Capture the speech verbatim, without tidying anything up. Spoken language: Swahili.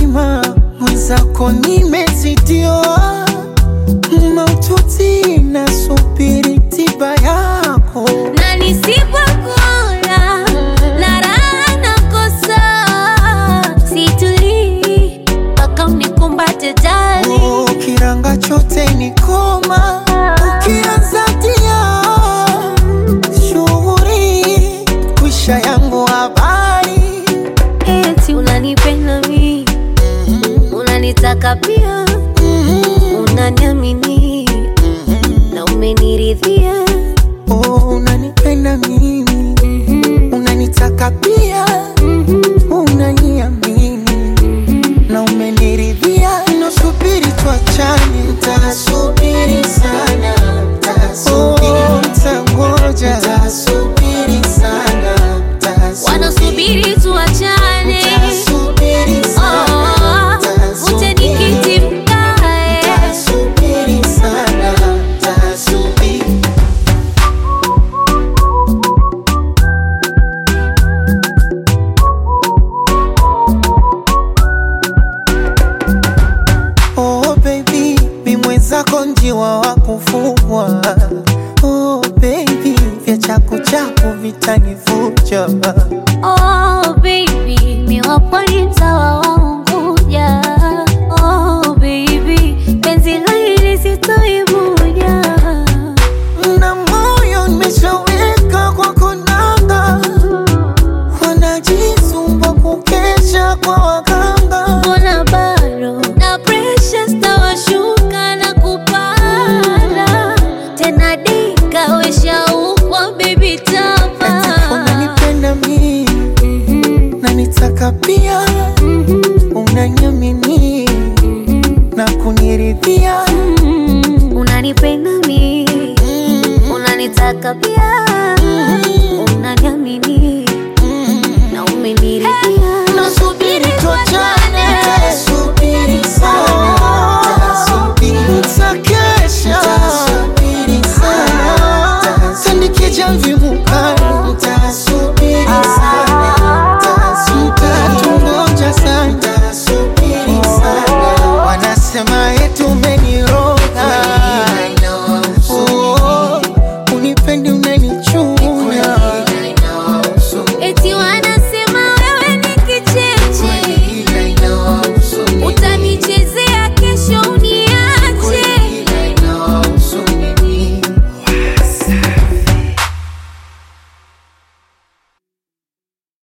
mzima, mwenzako nimezidiwa. Maututi nasubiri tiba yako. Na nisipokula na raha nakosa. Situlii mpaka unikumbate jali. Oh, kiranga chote ni koma. Ukianza tia shughuri kwisha yangu habari. Eti unanipenda mi, unanitaka pia, unaniamini na umeniridhia. Oh, unanipenda mimi, unanitaka pia, unaniamini na umeniridhia. Nasubiri tuachane, nitasubiri sana, oh, nitangoja, nitasubiri sana, wanasubiri tuachane, nitasubiri sana, ute nikiti mkae. nitasubiri sana, nitasubiri. Oh baby, mi mwenzako njiwa wa kufugwa. Oh baby, vya chaku chaku vitanivuja. Oh baby, mi wapo ni mtawa wa Unguja. Oh baby, penzi la hili sitoibuja. Na moyo nimeshaweka kwa konanga, wanajisumba kukesha kwa waganga. Mbona bado na pressure stawashuka na kupanda tena dika wesha ukwa baby tapa. Unanipenda mimi, na nitaka pia,